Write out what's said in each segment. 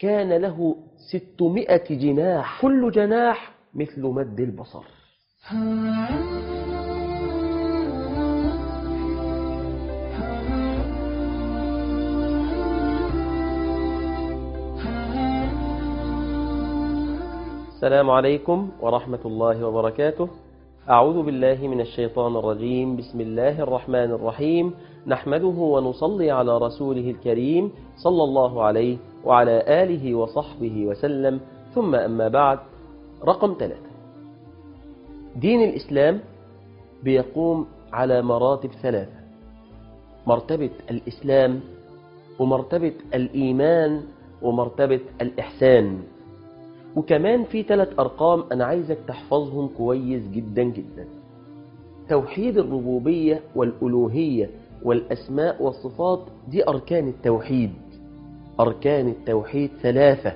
كان له 600 جناح، كل جناح مثل مد البصر. السلام عليكم ورحمة الله وبركاته. أعوذ بالله من الشيطان الرجيم. بسم الله الرحمن الرحيم. نحمده ونصلي على رسوله الكريم صلى الله عليه وعلى آله وصحبه وسلم، ثم أما بعد. رقم 3، دين الإسلام بيقوم على مراتب 3: مرتبة الإسلام، ومرتبة الإيمان، ومرتبة الإحسان. وكمان في 3 أرقام أنا عايزك تحفظهم كويس جدا جدا: توحيد الربوبية والألوهية والأسماء والصفات، دي أركان التوحيد. أركان التوحيد 3.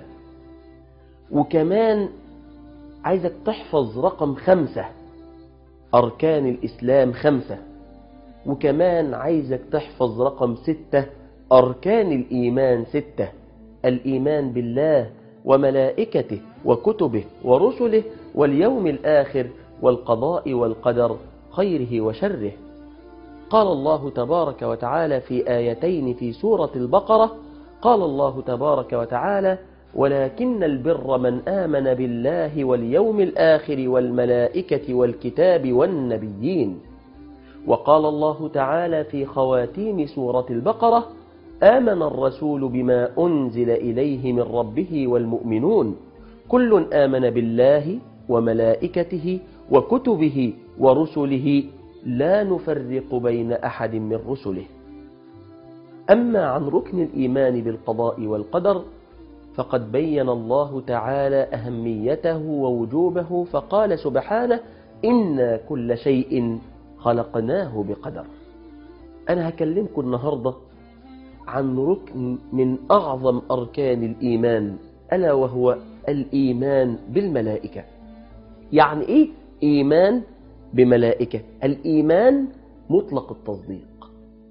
وكمان عايزك تحفظ رقم 5: أركان الإسلام 5. وكمان عايزك تحفظ رقم 6: أركان الإيمان 6: الإيمان بالله وملائكته وكتبه ورسله واليوم الآخر والقضاء والقدر خيره وشره. قال الله تبارك وتعالى في آيتين في سورة البقرة، قال الله تبارك وتعالى: ولكن البر من آمن بالله واليوم الآخر والملائكة والكتاب والنبيين. وقال الله تعالى في خواتيم سورة البقرة: آمن الرسول بما أنزل إليه من ربه والمؤمنون كل آمن بالله وملائكته وكتبه ورسله لا نفرق بين أحد من رسله. أما عن ركن الإيمان بالقضاء والقدر فقد بين الله تعالى أهميته ووجوبه، فقال سبحانه: إنا كل شيء خلقناه بقدر. أنا هكلمكم النهاردة عن ركن من أعظم أركان الإيمان، ألا وهو الإيمان بالملائكة. يعني إيه إيمان بملائكة؟ الإيمان مطلق التصديق،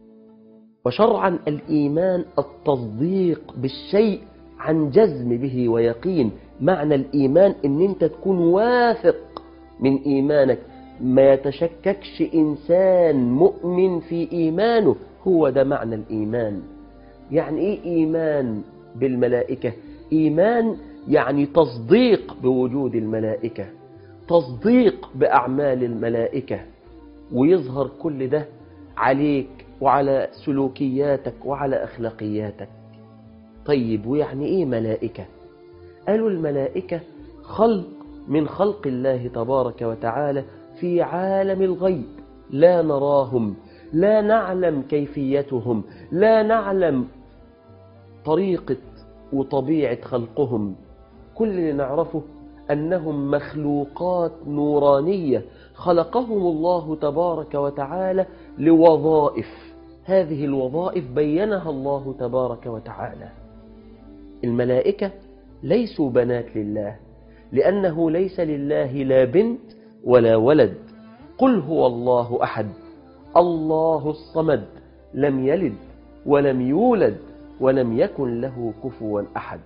وشرعا الإيمان التصديق بالشيء عن جزم به ويقين. معنى الإيمان إن أنت تكون واثق من إيمانك، ما يتشككش إنسان مؤمن في إيمانه، هو ده معنى الإيمان. يعني إيه إيمان بالملائكة؟ إيمان يعني تصديق بوجود الملائكة، تصديق بأعمال الملائكة، ويظهر كل ده عليك وعلى سلوكياتك وعلى أخلاقياتك. طيب، ويعني إيه ملائكة؟ قالوا الملائكة خلق من خلق الله تبارك وتعالى في عالم الغيب، لا نراهم، لا نعلم كيفيتهم، لا نعلم طريقة وطبيعة خلقهم. كل اللي نعرفه أنهم مخلوقات نورانية خلقهم الله تبارك وتعالى لوظائف، هذه الوظائف بينها الله تبارك وتعالى. الملائكة ليسوا بنات لله، لأنه ليس لله لا بنت ولا ولد. قل هو الله أحد الله الصمد لم يلد ولم يولد ولم يكن له كفوا أحد.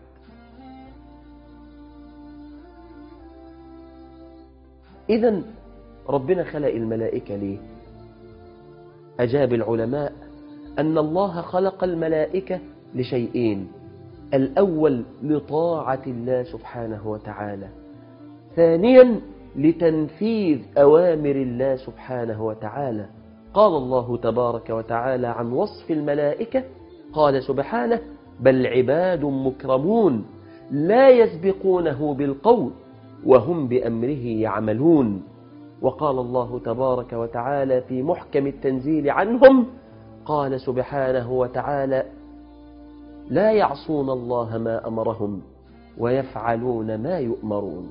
إذن ربنا خلق الملائكة ليه؟ أجاب العلماء أن الله خلق الملائكة لشيئين: الأول لطاعة الله سبحانه وتعالى، ثانيا لتنفيذ أوامر الله سبحانه وتعالى. قال الله تبارك وتعالى عن وصف الملائكة، قال سبحانه: بل عباد مكرمون لا يسبقونه بالقول وهم بأمره يعملون. وقال الله تبارك وتعالى في محكم التنزيل عنهم، قال سبحانه وتعالى: لا يعصون الله ما أمرهم ويفعلون ما يؤمرون.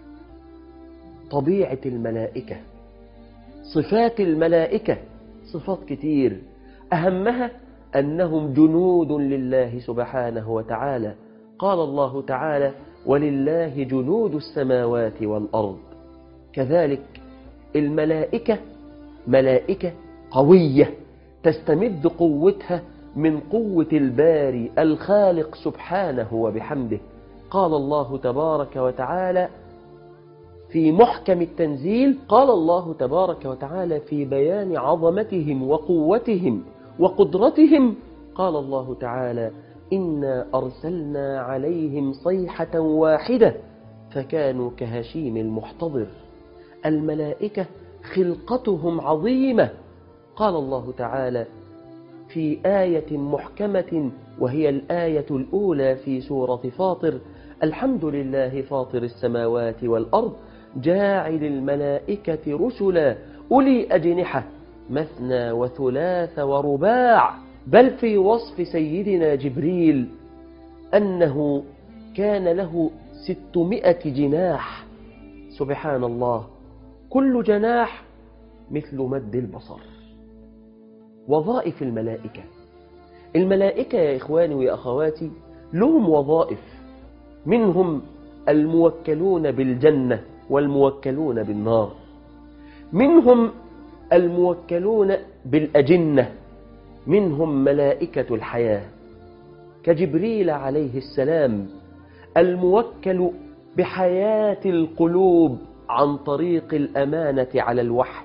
طبيعة الملائكة، صفات الملائكة صفات كتير، أهمها أنهم جنود لله سبحانه وتعالى. قال الله تعالى: ولله جنود السماوات والأرض. كذلك الملائكة ملائكة قوية تستمد قوتها من قوة الباري الخالق سبحانه وبحمده. قال الله تبارك وتعالى في محكم التنزيل، قال الله تبارك وتعالى في بيان عظمتهم وقوتهم وقدرتهم، قال الله تعالى: إنا أرسلنا عليهم صيحة واحدة فكانوا كهشيم المحتضر. الملائكة خلقتهم عظيمة. قال الله تعالى في آية محكمة وهي الآية الأولى في سورة فاطر: الحمد لله فاطر السماوات والأرض جاعل الملائكة رسلا أولي أجنحة مثنى وثلاث ورباع. بل في وصف سيدنا جبريل أنه كان له 600 جناح. سبحان الله، كل جناح مثل مد البصر. وظائف الملائكة. الملائكة يا إخواني ويا أخواتي لهم وظائف، منهم الموكلون بالجنة والموكلون بالنار، منهم الموكلون بالأجنة، منهم ملائكة الحياة كجبريل عليه السلام الموكل بحياة القلوب عن طريق الأمانة على الوحي،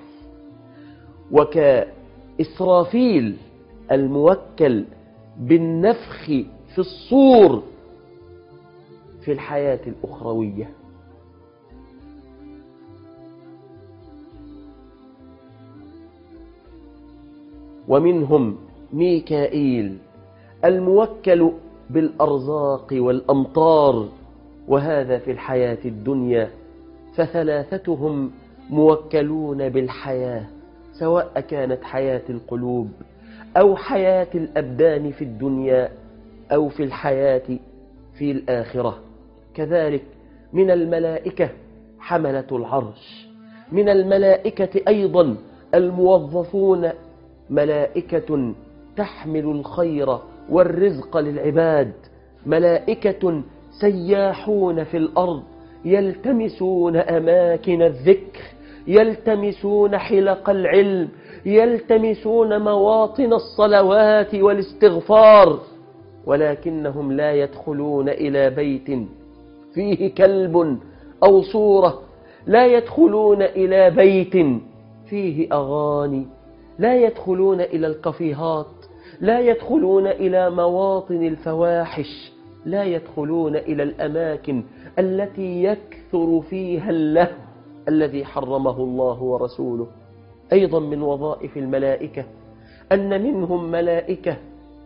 وكإسرافيل الموكل بالنفخ في الصور في الحياة الأخروية. ومنهم ميكائيل الموكل بالأرزاق والأمطار، وهذا في الحياة الدنيا. فثلاثتهم موكلون بالحياة، سواء كانت حياة القلوب أو حياة الأبدان في الدنيا أو في الحياة في الآخرة. كذلك من الملائكة حملة العرش، من الملائكة أيضا الموظفون، ملائكة تحمل الخير والرزق للعباد، ملائكة سياحون في الأرض يلتمسون أماكن الذكر، يلتمسون حلق العلم، يلتمسون مواطن الصلوات والاستغفار، ولكنهم لا يدخلون إلى بيت فيه كلب أو صورة، لا يدخلون إلى بيت فيه أغاني، لا يدخلون إلى الكافيهات، لا يدخلون إلى مواطن الفواحش، لا يدخلون إلى الأماكن التي يكثر فيها اللهو الذي حرمه الله ورسوله. أيضا من وظائف الملائكة أن منهم ملائكة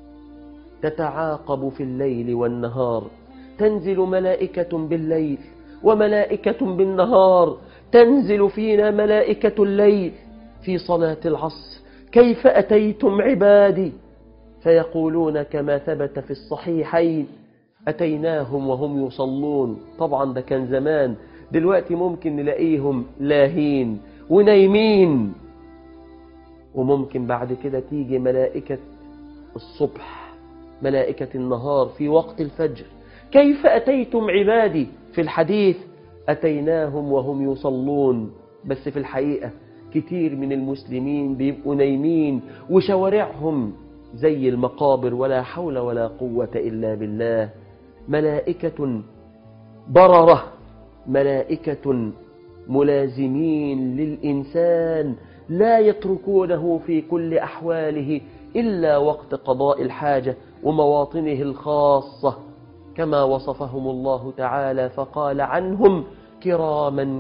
تتعاقب في الليل والنهار، تنزل ملائكة بالليل وملائكة بالنهار. تنزل فينا ملائكة الليل في صلاة العصر: كيف أتيتم عبادي؟ فيقولون كما ثبت في الصحيحين: أتيناهم وهم يصلون. طبعا ده كان زمان، دلوقتي ممكن نلاقيهم لاهين ونايمين. وممكن بعد كده تيجي ملائكة الصبح، ملائكة النهار في وقت الفجر: كيف أتيتم عبادي؟ في الحديث أتيناهم وهم يصلون. بس في الحقيقة كتير من المسلمين بيبقوا نايمين وشوارعهم زي المقابر، ولا حول ولا قوة إلا بالله. ملائكة بررة، ملائكة ملازمين للإنسان، لا يتركونه في كل أحواله إلا وقت قضاء الحاجة ومواطنه الخاصة، كما وصفهم الله تعالى فقال عنهم: كراما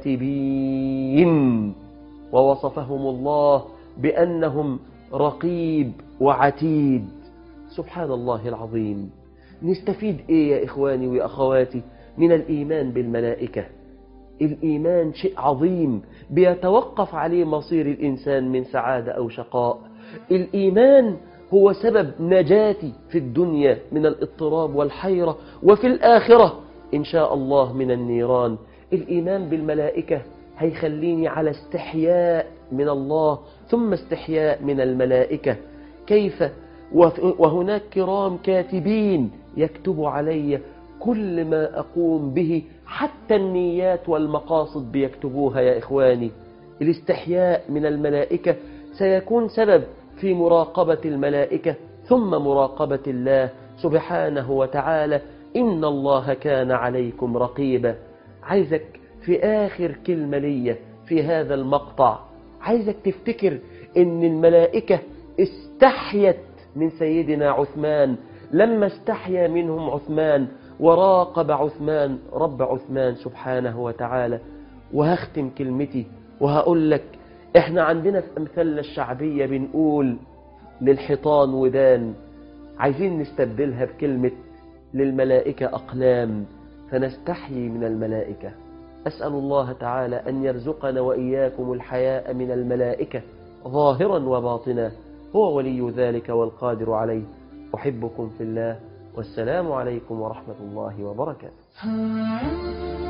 كاتبين. ووصفهم الله بأنهم رقيب وعتيد. سبحان الله العظيم. نستفيد إيه يا إخواني وأخواتي من الإيمان بالملائكة؟ الإيمان شيء عظيم بيتوقف عليه مصير الإنسان من سعادة أو شقاء. الإيمان هو سبب نجاتي في الدنيا من الاضطراب والحيرة، وفي الآخرة إن شاء الله من النيران. الإيمان بالملائكة هيخليني على استحياء من الله ثم استحياء من الملائكة. كيف وهناك كرام كاتبين يكتب علي كل ما أقوم به، حتى النيات والمقاصد بيكتبوها يا إخواني. الاستحياء من الملائكة سيكون سبب في مراقبة الملائكة ثم مراقبة الله سبحانه وتعالى. إن الله كان عليكم رقيبا. عايزك في آخر كلمة لي في هذا المقطع، عايزك تفتكر إن الملائكة استحيت من سيدنا عثمان لما استحيا منهم عثمان وراقب عثمان رب عثمان سبحانه وتعالى. وهختم كلمتي وهقول لك، احنا عندنا في أمثالنا الشعبية بنقول للحيطان ودان، عايزين نستبدلها بكلمة للملائكة أقلام، فنستحيي من الملائكة. أسأل الله تعالى أن يرزقنا وإياكم الحياء من الملائكة ظاهرا وباطنا، هو ولي ذلك والقادر عليه. أحبكم في الله، والسلام عليكم ورحمة الله وبركاته.